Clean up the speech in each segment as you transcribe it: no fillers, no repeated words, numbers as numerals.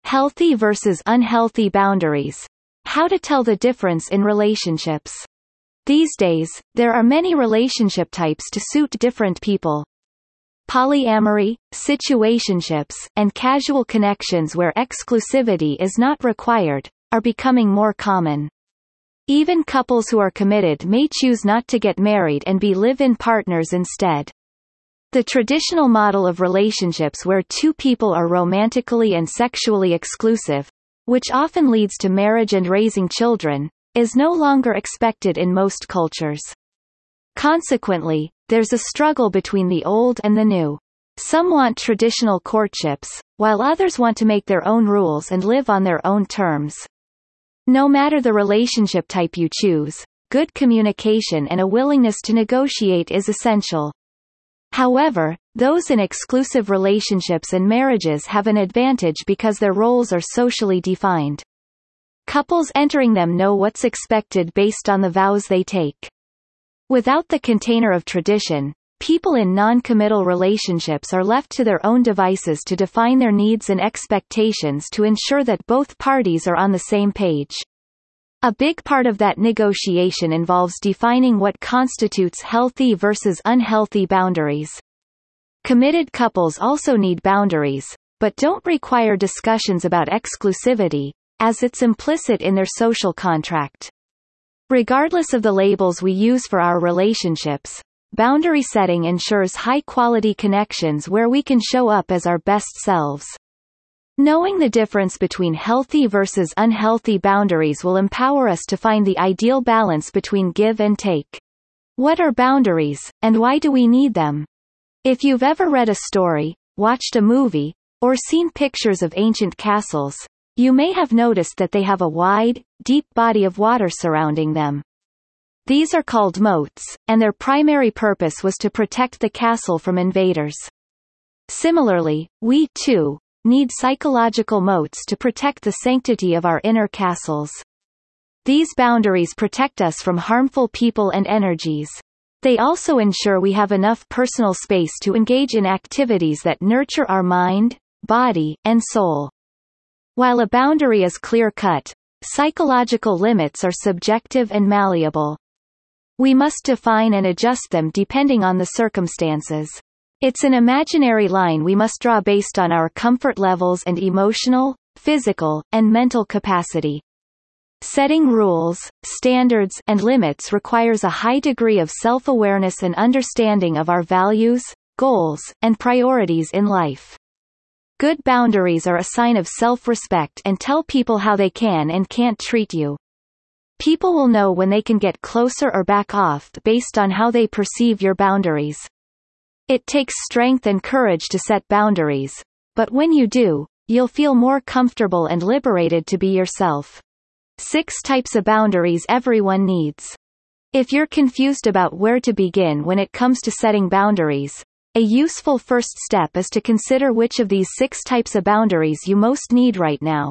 Healthy versus unhealthy boundaries. How to tell the difference in relationships. These days, there are many relationship types to suit different people. Polyamory, situationships, and casual connections where exclusivity is not required, are becoming more common. Even couples who are committed may choose not to get married and be live-in partners instead. The traditional model of relationships where two people are romantically and sexually exclusive, which often leads to marriage and raising children, is no longer expected in most cultures. Consequently, there's a struggle between the old and the new. Some want traditional courtships, while others want to make their own rules and live on their own terms. No matter the relationship type you choose, good communication and a willingness to negotiate is essential. However, those in exclusive relationships and marriages have an advantage because their roles are socially defined. Couples entering them know what's expected based on the vows they take. Without the container of tradition, people in non-committal relationships are left to their own devices to define their needs and expectations to ensure that both parties are on the same page. A big part of that negotiation involves defining what constitutes healthy versus unhealthy boundaries. Committed couples also need boundaries, but don't require discussions about exclusivity, as it's implicit in their social contract. Regardless of the labels we use for our relationships, boundary setting ensures high-quality connections where we can show up as our best selves. Knowing the difference between healthy versus unhealthy boundaries will empower us to find the ideal balance between give and take. What are boundaries, and why do we need them? If you've ever read a story, watched a movie, or seen pictures of ancient castles, you may have noticed that they have a wide, deep body of water surrounding them. These are called moats, and their primary purpose was to protect the castle from invaders. Similarly, we, too, need psychological moats to protect the sanctity of our inner castles. These boundaries protect us from harmful people and energies. They also ensure we have enough personal space to engage in activities that nurture our mind, body, and soul. While a boundary is clear-cut, psychological limits are subjective and malleable. We must define and adjust them depending on the circumstances. It's an imaginary line we must draw based on our comfort levels and emotional, physical, and mental capacity. Setting rules, standards, and limits requires a high degree of self-awareness and understanding of our values, goals, and priorities in life. Good boundaries are a sign of self-respect and tell people how they can and can't treat you. People will know when they can get closer or back off based on how they perceive your boundaries. It takes strength and courage to set boundaries, but when you do, you'll feel more comfortable and liberated to be yourself. 6 types of boundaries everyone needs. If you're confused about where to begin when it comes to setting boundaries, a useful first step is to consider which of these 6 types of boundaries you most need right now.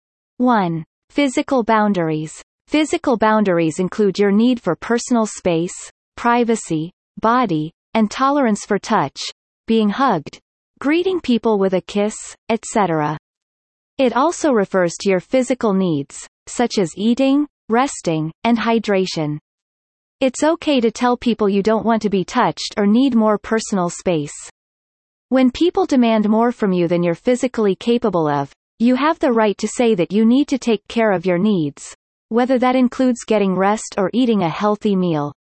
1. Physical boundaries. Physical boundaries include your need for personal space, privacy, body, and tolerance for touch, being hugged, greeting people with a kiss, etc. It also refers to your physical needs, such as eating, resting, and hydration. It's okay to tell people you don't want to be touched or need more personal space. When people demand more from you than you're physically capable of, you have the right to say that you need to take care of your needs, whether that includes getting rest or eating a healthy meal.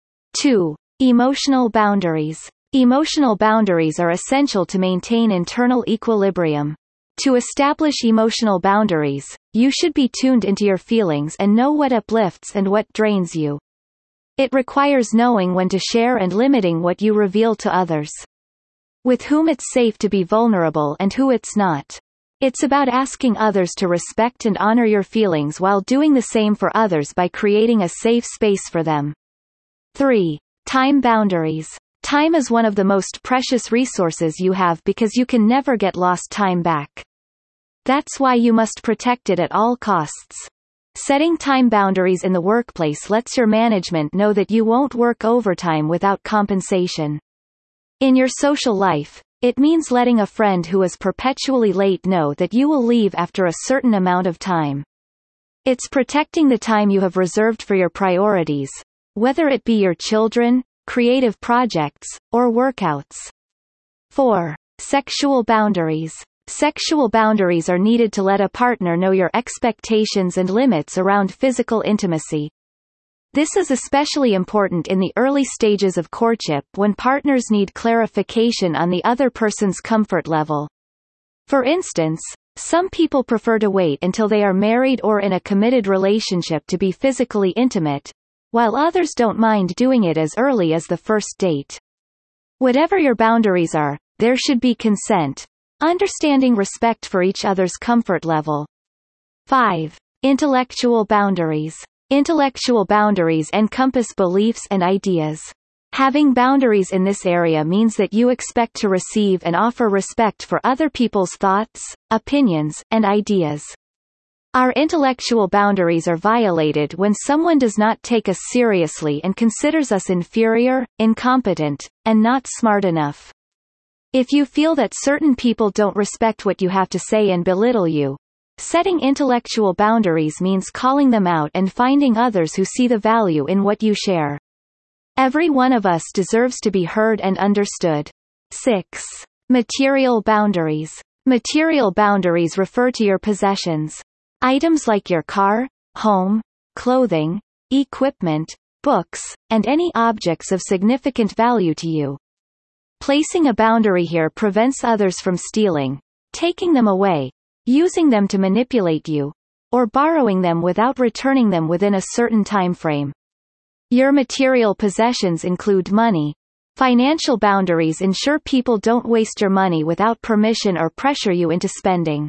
2. Emotional boundaries. Emotional boundaries are essential to maintain internal equilibrium. To establish emotional boundaries, you should be tuned into your feelings and know what uplifts and what drains you. It requires knowing when to share and limiting what you reveal to others. With whom it's safe to be vulnerable and who it's not. It's about asking others to respect and honor your feelings while doing the same for others by creating a safe space for them. 3. Time boundaries. Time is one of the most precious resources you have because you can never get lost time back. That's why you must protect it at all costs. Setting time boundaries in the workplace lets your management know that you won't work overtime without compensation. In your social life, It means letting a friend who is perpetually late know that you will leave after a certain amount of time. It's protecting the time you have reserved for your priorities, whether it be your children, creative projects, or workouts. 4. Sexual boundaries. Sexual boundaries are needed to let a partner know your expectations and limits around physical intimacy. This is especially important in the early stages of courtship when partners need clarification on the other person's comfort level. For instance, some people prefer to wait until they are married or in a committed relationship to be physically intimate, while others don't mind doing it as early as the first date. Whatever your boundaries are, there should be consent, understanding respect for each other's comfort level. 5. Intellectual boundaries. Intellectual boundaries encompass beliefs and ideas. Having boundaries in this area means that you expect to receive and offer respect for other people's thoughts, opinions, and ideas. Our intellectual boundaries are violated when someone does not take us seriously and considers us inferior, incompetent, and not smart enough. If you feel that certain people don't respect what you have to say and belittle you, setting intellectual boundaries means calling them out and finding others who see the value in what you share. Every one of us deserves to be heard and understood. 6. Material boundaries. Material boundaries refer to your possessions. Items like your car, home, clothing, equipment, books, and any objects of significant value to you. Placing a boundary here prevents others from stealing, taking them away, using them to manipulate you, or borrowing them without returning them within a certain time frame. Your material possessions include money. Financial boundaries ensure people don't waste your money without permission or pressure you into spending.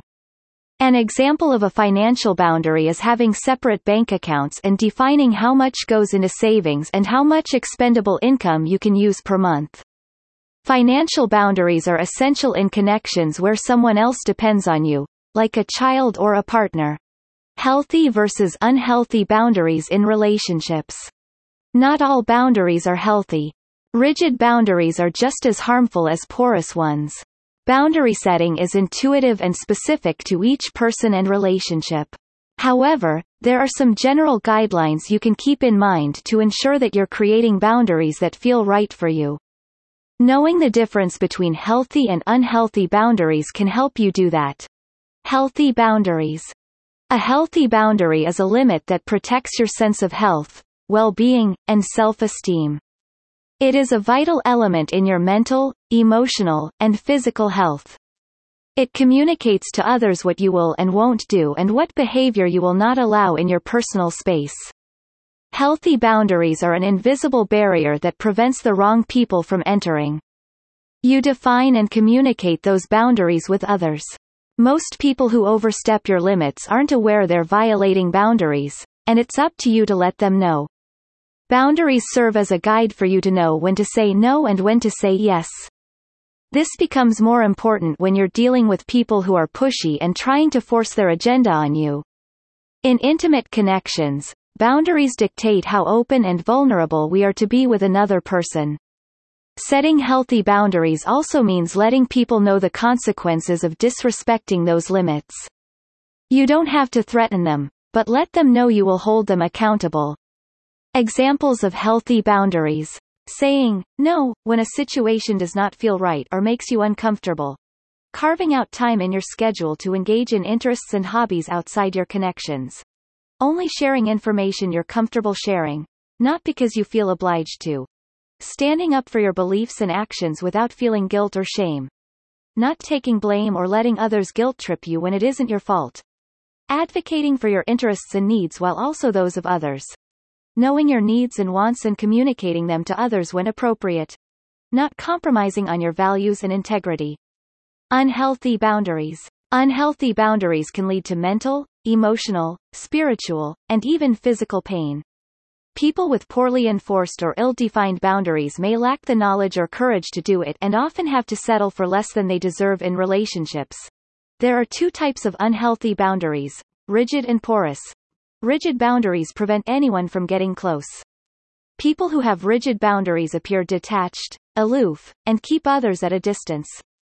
An example of a financial boundary is having separate bank accounts and defining how much goes into savings and how much expendable income you can use per month. Financial boundaries are essential in connections where someone else depends on you, like a child or a partner. Healthy versus unhealthy boundaries in relationships. Not all boundaries are healthy. Rigid boundaries are just as harmful as porous ones. Boundary setting is intuitive and specific to each person and relationship. However, there are some general guidelines you can keep in mind to ensure that you're creating boundaries that feel right for you. Knowing the difference between healthy and unhealthy boundaries can help you do that. Healthy boundaries. A healthy boundary is a limit that protects your sense of health, well-being, and self-esteem. It is a vital element in your mental, emotional, and physical health. It communicates to others what you will and won't do and what behavior you will not allow in your personal space. Healthy boundaries are an invisible barrier that prevents the wrong people from entering. You define and communicate those boundaries with others. Most people who overstep your limits aren't aware they're violating boundaries, and it's up to you to let them know. Boundaries serve as a guide for you to know when to say no and when to say yes. This becomes more important when you're dealing with people who are pushy and trying to force their agenda on you. In intimate connections, boundaries dictate how open and vulnerable we are to be with another person. Setting healthy boundaries also means letting people know the consequences of disrespecting those limits. You don't have to threaten them, but let them know you will hold them accountable. Examples of healthy boundaries. Saying no when a situation does not feel right or makes you uncomfortable. Carving out time in your schedule to engage in interests and hobbies outside your connections. Only sharing information you're comfortable sharing, not because you feel obliged to. Standing up for your beliefs and actions without feeling guilt or shame. Not taking blame or letting others guilt trip you when it isn't your fault. Advocating for your interests and needs while also those of others. Knowing your needs and wants and communicating them to others when appropriate. Not compromising on your values and integrity. Unhealthy boundaries. Unhealthy boundaries can lead to mental, emotional, spiritual, and even physical pain. People with poorly enforced or ill-defined boundaries may lack the knowledge or courage to do it and often have to settle for less than they deserve in relationships. There are two types of unhealthy boundaries, rigid and porous. Rigid boundaries prevent anyone from getting close. People who have rigid boundaries appear detached, aloof, and keep others at a distance.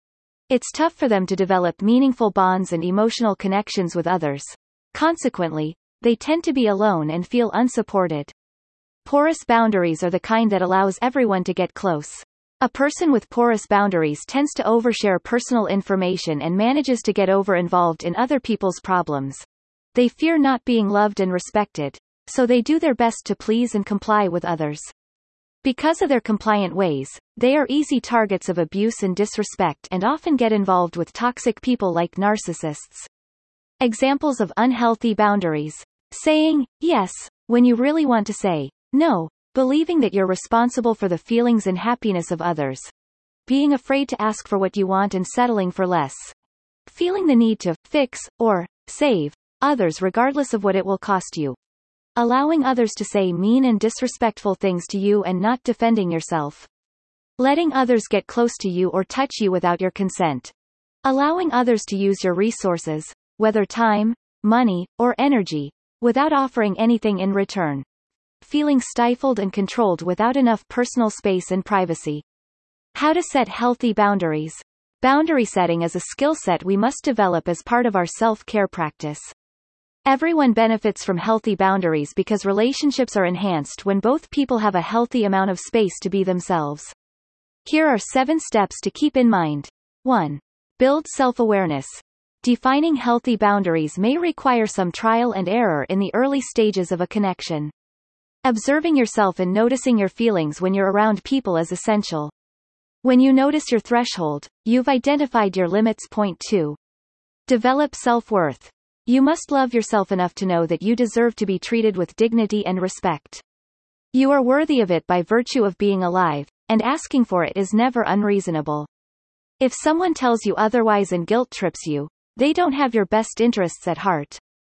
It's tough for them to develop meaningful bonds and emotional connections with others. Consequently, they tend to be alone and feel unsupported. Porous boundaries are the kind that allows everyone to get close. A person with porous boundaries tends to overshare personal information and manages to get over-involved in other people's problems. They fear not being loved and respected, so they do their best to please and comply with others. Because of their compliant ways, they are easy targets of abuse and disrespect and often get involved with toxic people like narcissists. Examples of unhealthy boundaries. Saying yes when you really want to say no. Believing that you're responsible for the feelings and happiness of others. Being afraid to ask for what you want and settling for less. Feeling the need to fix or save others regardless of what it will cost you. Allowing others to say mean and disrespectful things to you and not defending yourself. Letting others get close to you or touch you without your consent. Allowing others to use your resources, whether time, money, or energy, without offering anything in return. Feeling stifled and controlled without enough personal space and privacy. How to set healthy boundaries. Boundary setting is a skill set we must develop as part of our self-care practice. Everyone benefits from healthy boundaries because relationships are enhanced when both people have a healthy amount of space to be themselves. Here are 7 steps to keep in mind. 1. Build self-awareness. Defining healthy boundaries may require some trial and error in the early stages of a connection. Observing yourself and noticing your feelings when you're around people is essential. When you notice your threshold, you've identified your limits. Point 2. Develop self-worth. You must love yourself enough to know that you deserve to be treated with dignity and respect. You are worthy of it by virtue of being alive, and asking for it is never unreasonable. If someone tells you otherwise and guilt trips you, they don't have your best interests at heart.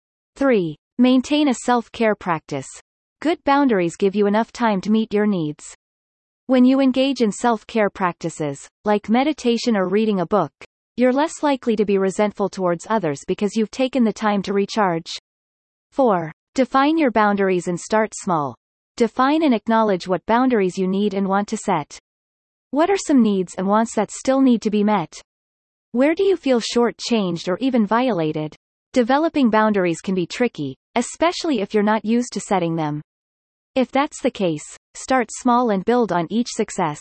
3. Maintain a self-care practice. Good boundaries give you enough time to meet your needs. When you engage in self-care practices, like meditation or reading a book, you're less likely to be resentful towards others because you've taken the time to recharge. 4. Define your boundaries and start small. Define and acknowledge what boundaries you need and want to set. What are some needs and wants that still need to be met? Where do you feel short-changed or even violated? Developing boundaries can be tricky, especially if you're not used to setting them. If that's the case, start small and build on each success.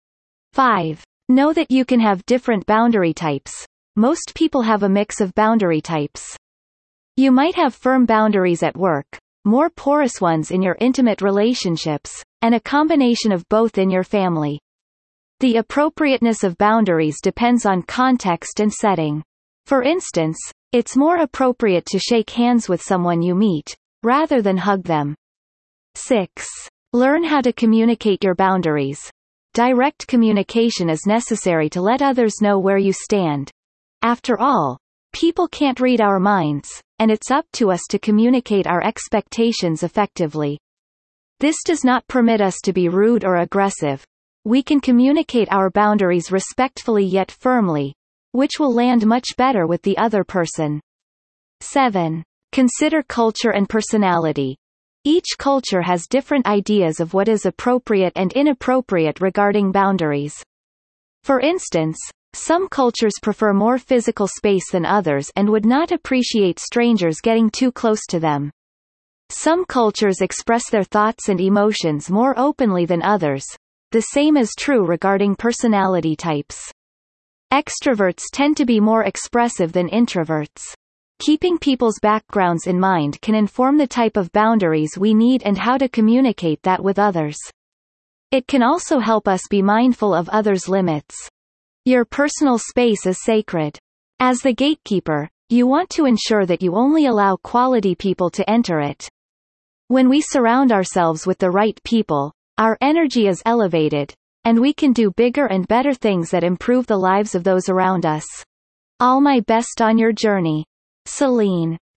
5. Know that you can have different boundary types. Most people have a mix of boundary types. You might have firm boundaries at work, more porous ones in your intimate relationships, and a combination of both in your family. The appropriateness of boundaries depends on context and setting. For instance, it's more appropriate to shake hands with someone you meet, rather than hug them. 6. Learn how to communicate your boundaries. Direct communication is necessary to let others know where you stand. After all, people can't read our minds, and it's up to us to communicate our expectations effectively. This does not permit us to be rude or aggressive. We can communicate our boundaries respectfully yet firmly, which will land much better with the other person. 7. Consider culture and personality. Each culture has different ideas of what is appropriate and inappropriate regarding boundaries. For instance, some cultures prefer more physical space than others and would not appreciate strangers getting too close to them. Some cultures express their thoughts and emotions more openly than others. The same is true regarding personality types. Extroverts tend to be more expressive than introverts. Keeping people's backgrounds in mind can inform the type of boundaries we need and how to communicate that with others. It can also help us be mindful of others' limits. Your personal space is sacred. As the gatekeeper, you want to ensure that you only allow quality people to enter it. When we surround ourselves with the right people, our energy is elevated, and we can do bigger and better things that improve the lives of those around us. All my best on your journey. Celine.